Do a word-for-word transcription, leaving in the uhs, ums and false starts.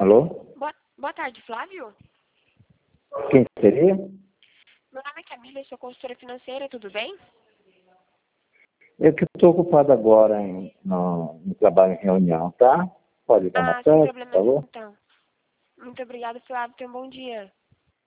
Alô? Boa, boa tarde, Flávio. Quem seria? Meu nome é Camila, eu sou consultora financeira, tudo bem? Eu que estou ocupado agora em, no, no trabalho em reunião, tá? Pode ligar mais Ah, sem tarde, por problema favor? então. Muito obrigada, Flávio. Tenha um bom dia.